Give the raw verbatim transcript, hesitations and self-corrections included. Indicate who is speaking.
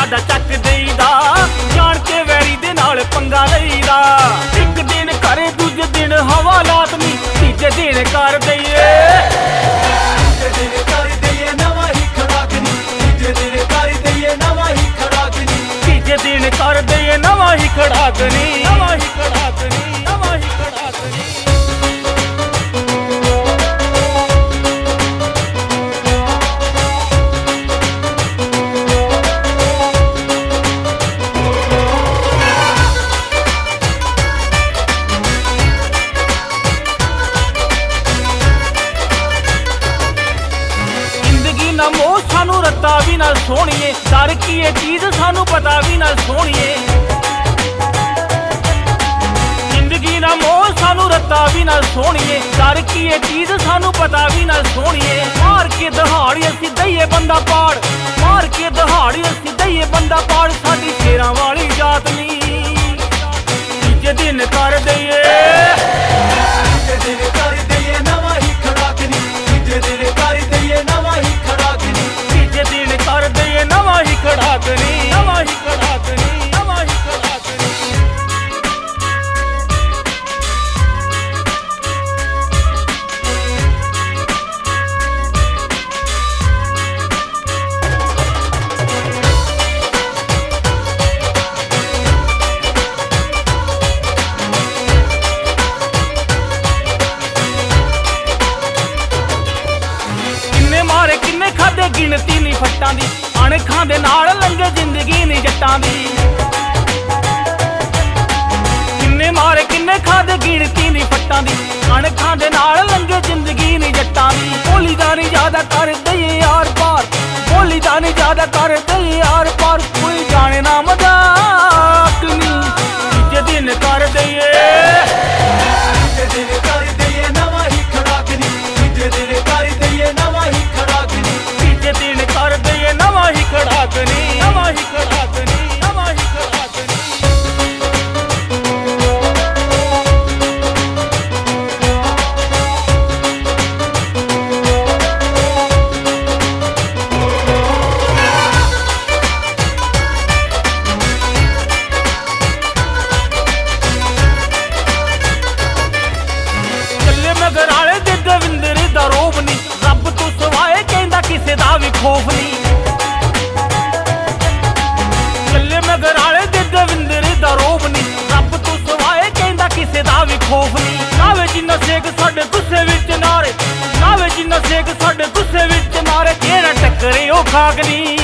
Speaker 1: साडा चक देईदा, जान के वैरी दे नाल पंगा लईदा। एक दिन करे दूजे दिन हवालात नी, तीजे दिन कर दईए तीजे दिन कर दईए नवा ही खड़ाक नी, तीजे दिन कर दईए नवा ही खड़ाक नी, तीजे दिन कर दईए नवा ही खड़ाक नी, नवा ही खड़ाक नी, नवा ही खड़ाक नी। मोह सानू रत्ता भी ना सोहणीए, डर की ये चीज सानू पता भी ना सोहणीए। जिंदगी ना मोह सानू रत्ता भी ना सोहणीए, डर की ये चीज सानू पता भी ना सोहणीए। मार के दहाड़ी असीं दईए बंदा पाड़, मार के दहाड़ी असीं दईए बंदा पाड़, साडी शेरां वाली जात नी। तीजे दिन कर दईए तीजे दिन कर दईए नवा ही खड़ाक नी, तीजे दिन कर दईए नवा ही खड़ाक नी, तीजे दिन कर दईए नवा ही खड़ाक नी, नवा ही खड़ाक नी, नवा ही खड़ाक नी। मारे किन्ने खादे गिनती नहीं फट्टां दी, अणखां दे नाल लंघे जिंदगी नहीं जट्टां दी। किन्ने मारे किन्ने खादे गिनती नहीं फट्टां दी, अणखां दे नाल लंघे जिंदगी नहीं जट्टां दी। बोली दा नहीं ज्यादा कर दईए यार पार, बोली दा नहीं ज्यादा कर दईए यार पार, कोई जाने ना मजाक नी। तीजे दिन कर दईए तीजे दिन कर दईए नवा ही खड़ाक नी, तीजे दिन कर दईए नवा ही खड़ाक नी, तीजे दिन कर दईए नवा ही खड़ाक नी, नवा ही खड़ाक नी, नवा ही खड़ाक नी। चले मगर आले दे दविंदर दा रोब नी, रब तो सवाए कहंदा किसे दा भी खौफ नी। चले मगर आले दे दविंदर दा रोब नी, रब तो सवाए कहंदा किसे दा भी खौफ नी। नावे जिन्ना सेक साडे गुस्से विच नारे, नावे जिन्ना सेक साडे गुस्से विच नारे, केड़ा टक्करे ओ खाक नी।